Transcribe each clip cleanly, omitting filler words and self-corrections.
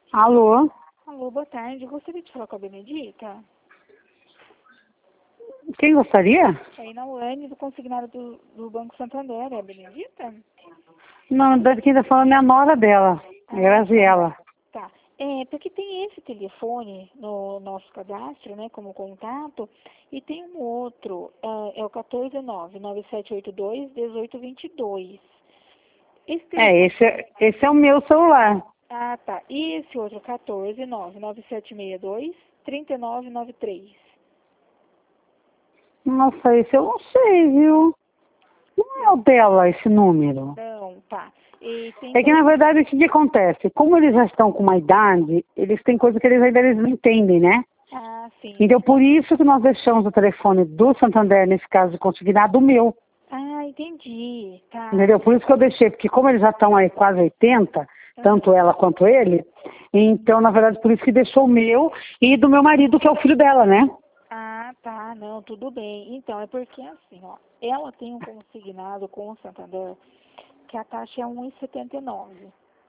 Alô? Alô, boa tarde. Eu gostaria de falar com a Benedita. Quem gostaria? É na UAN do consignado do Banco Santander. É a Benedita? Não, da quem tá falando é a nora dela, a Graziela. Tá. É, porque tem esse telefone no nosso cadastro, né, como contato, e tem um outro, é o 149-9782-1822. Esse telefone... Esse é o meu celular. Ah, tá. E esse outro, 149-9762-3993. Nossa, esse eu não sei, viu? Não é o dela, esse número. Não, tá. E tem É que, na verdade, o que acontece? Como eles já estão com uma idade, eles têm coisa que eles não entendem, né? Ah, sim. Então, por isso que nós deixamos o telefone do Santander, nesse caso de consignado, do meu. Ah, entendi. Tá. Entendeu? Por isso que eu deixei, porque como eles já estão aí quase 80, tanto ela quanto ele, então, na verdade, por isso que deixou o meu e do meu marido, que é o filho dela, né? Ah, tá. Não, tudo bem. Então, é porque assim, ó, ela tem um consignado com o Santander que a taxa é 1,79.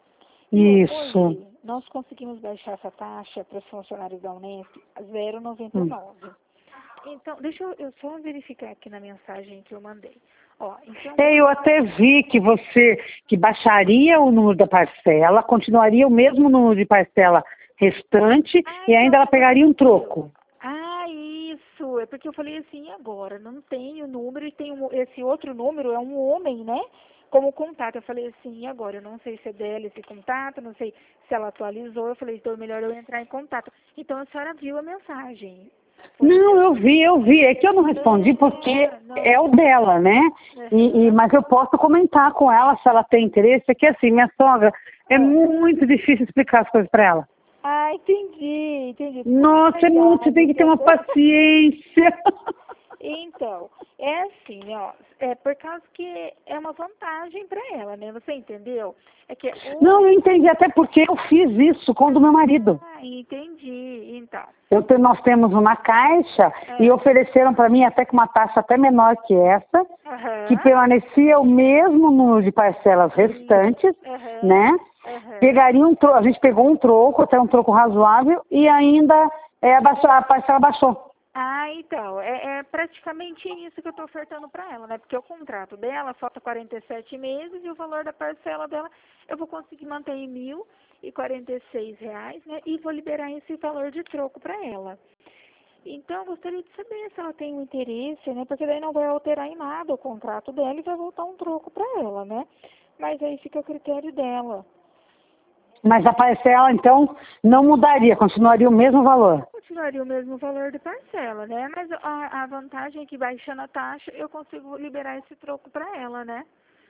E Isso. hoje nós conseguimos baixar essa taxa para os funcionários da Unesp a 0,99. Então, deixa eu só verificar aqui na mensagem que eu mandei. Ó, então, Eu até vi que que baixaria o número da parcela, continuaria o mesmo número de parcela restante e ainda ela pegaria um troco. Ah, isso. É porque eu falei assim, e agora? Não tem o número e tem esse outro número, é um homem, né? Como contato. Eu falei assim, e agora? Eu não sei se é dela esse contato, não sei se ela atualizou. Eu falei, então é melhor eu entrar em contato. Então a senhora viu a mensagem. Não, eu vi. É que eu não respondi porque é o dela, né? Mas eu posso comentar com ela se ela tem interesse. É que assim, minha sogra, é muito difícil explicar as coisas para ela. Ah, entendi. Nossa, é muito, você tem que ter uma paciência. Então, é assim, né, ó, é por causa que é uma vantagem para ela, né? Você entendeu? É que Não, eu entendi, até porque eu fiz isso com o do meu marido. Ah, entendi. Então. Nós temos uma caixa e ofereceram para mim até com uma taxa até menor que essa, que permanecia o mesmo número de parcelas restantes, né? Pegaria a gente pegou um troco, até um troco razoável, e ainda a parcela baixou. Ah, então, é praticamente isso que eu estou ofertando para ela, né? Porque o contrato dela falta 47 meses e o valor da parcela dela eu vou conseguir manter em R$ 1.046, né? E vou liberar esse valor de troco para ela. Então, eu gostaria de saber se ela tem um interesse, né? Porque daí não vai alterar em nada o contrato dela e vai voltar um troco para ela, né? Mas aí fica a critério dela. Mas a parcela, então, não mudaria, continuaria o mesmo valor. Continuaria o mesmo valor de parcela, né? Mas a vantagem é que baixando a taxa, eu consigo liberar esse troco para ela, né?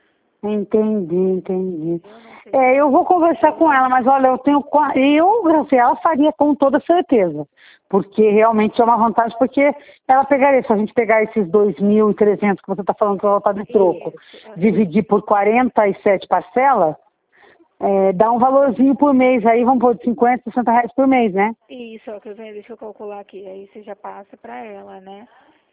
Entendi. Eu vou conversar com ela, mas olha, Graciela, faria com toda certeza. Porque realmente é uma vantagem, porque ela pegaria, se a gente pegar esses 2.300 que você está falando que vai voltar de troco, dividir por 47 parcelas, dá um valorzinho por mês, aí vamos pôr de 50, 60 reais por mês, né? Isso, ó, deixa eu calcular aqui, aí você já passa para ela, né?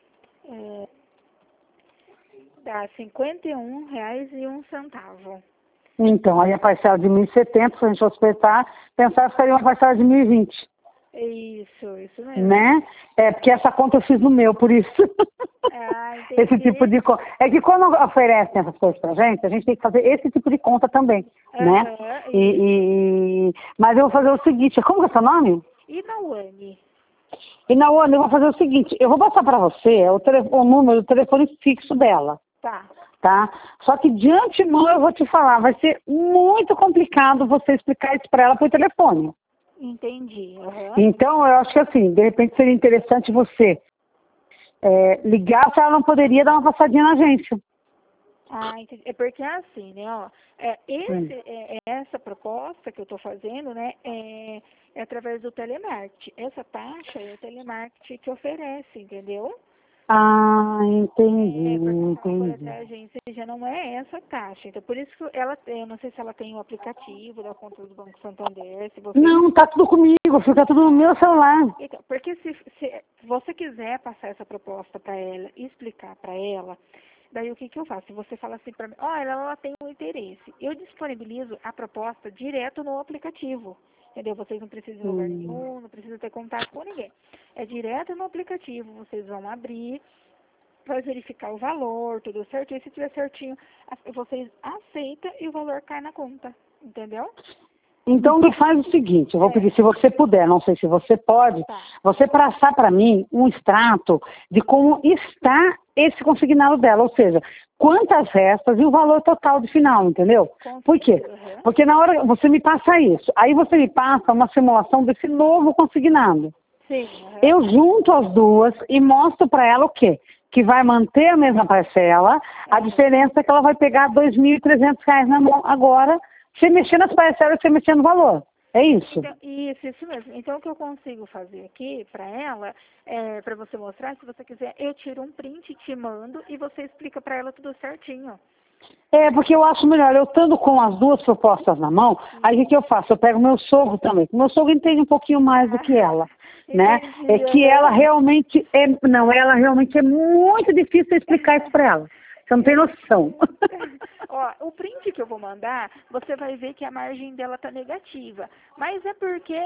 Dá R$ 51,01. Então, aí a parcela de 1.070, se a gente pensar que seria uma parcela de 1.020. Isso mesmo. Né? Porque essa conta eu fiz no meu, por isso. Entendi. Esse tipo de conta. É que quando oferecem essas coisas pra gente, a gente tem que fazer esse tipo de conta também, né? Mas eu vou fazer o seguinte, como é o seu nome? Inauane. Inauane, eu vou fazer o seguinte, eu vou passar pra você o número do telefone fixo dela. Tá? Só que de antemão eu vou te falar, vai ser muito complicado você explicar isso pra ela por telefone. Entendi. Então, eu acho que assim, de repente seria interessante você ligar se ela não poderia dar uma passadinha na agência. Entendi. É porque é assim, né, ó, essa proposta que eu estou fazendo, né, é através do telemarketing. Essa taxa é o telemarketing que oferece, entendeu? Entendi. Por até a agência já não é essa taxa. Então, por isso que eu não sei se ela tem o aplicativo da conta do Banco Santander, se você... Não, tá tudo comigo, fica tudo no meu celular. Então, porque se você quiser passar essa proposta para ela e explicar para ela, daí o que eu faço? Você fala assim para mim, olha, ela tem um interesse. Eu disponibilizo a proposta direto no aplicativo. entendeu? Vocês não precisam ir em lugar nenhum, não precisam ter contato com ninguém. É direto no aplicativo, vocês vão abrir, vai verificar o valor, tudo certinho. Se tiver certinho, vocês aceitam e o valor cai na conta, entendeu? Então, me faz o seguinte, eu vou pedir, se você puder, não sei se você pode, Tá. você passar para mim um extrato de como está esse consignado dela, ou seja, quantas restas e o valor total de final, entendeu? Por quê? Uhum. Porque na hora você me passa isso, aí você me passa uma simulação desse novo consignado. Sim. Uhum. Eu junto as duas e mostro para ela o quê? Que vai manter a mesma parcela, a diferença é que ela vai pegar R$2.300 na mão agora, você mexer nas parcelas, você mexer no valor. É isso? Então, isso mesmo. Então, o que eu consigo fazer aqui para ela, para você mostrar, se você quiser, eu tiro um print, te mando e você explica para ela tudo certinho. É, porque eu acho melhor, eu estando com as duas propostas na mão, aí o que eu faço? Eu pego meu sogro também. O meu sogro entende um pouquinho mais do que ela, né? É que ela realmente ela realmente é muito difícil explicar isso para ela. Você não tem noção. Ó, o print que eu vou mandar, você vai ver que a margem dela tá negativa. Mas é porque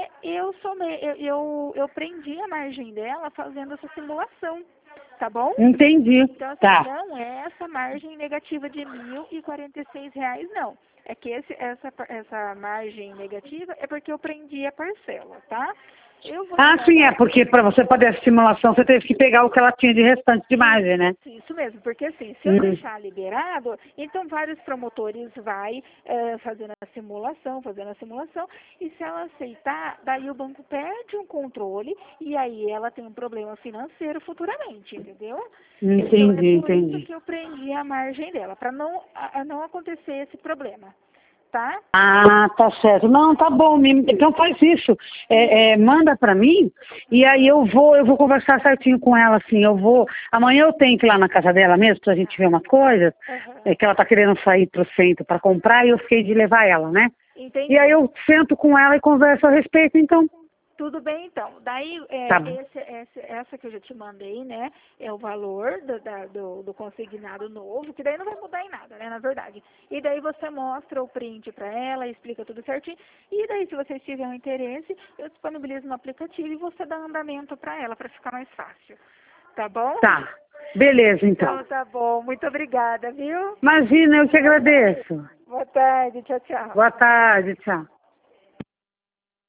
eu prendi a margem dela fazendo essa simulação, tá bom? Entendi. Então, assim, Tá. não é essa margem negativa de R$1.046, não. É que essa margem negativa é porque eu prendi a parcela, tá? Eu vou Sim, porque para você fazer a simulação, você teve que pegar o que ela tinha de restante de margem, né? Isso mesmo, porque assim, se eu deixar liberado, então vários promotores vai fazendo a simulação, e se ela aceitar, daí o banco perde um controle e aí ela tem um problema financeiro futuramente, entendeu? Entendi, Então é por entendi. isso que eu prendi a margem dela, para não acontecer esse problema. Tá? Tá certo. Não, tá bom. Então faz isso. Manda pra mim e aí eu vou conversar certinho com ela, assim. Amanhã eu tenho que ir lá na casa dela mesmo pra gente ver umas coisas. Que ela tá querendo sair pro centro pra comprar e eu fiquei de levar ela, né? Entendi. E aí eu sento com ela e converso a respeito, então. Tudo bem, então. Daí, Tá. essa que eu já te mandei, né, é o valor do consignado novo, que daí não vai mudar em nada, né, na verdade. E daí você mostra o print para ela, explica tudo certinho. E daí, se vocês tiverem interesse, eu disponibilizo no aplicativo e você dá andamento para ela, para ficar mais fácil. Tá bom? Tá. Beleza, então. Então, tá bom. Muito obrigada, viu? Imagina, eu te agradeço. Boa tarde. Tchau, tchau. Boa tarde, tchau.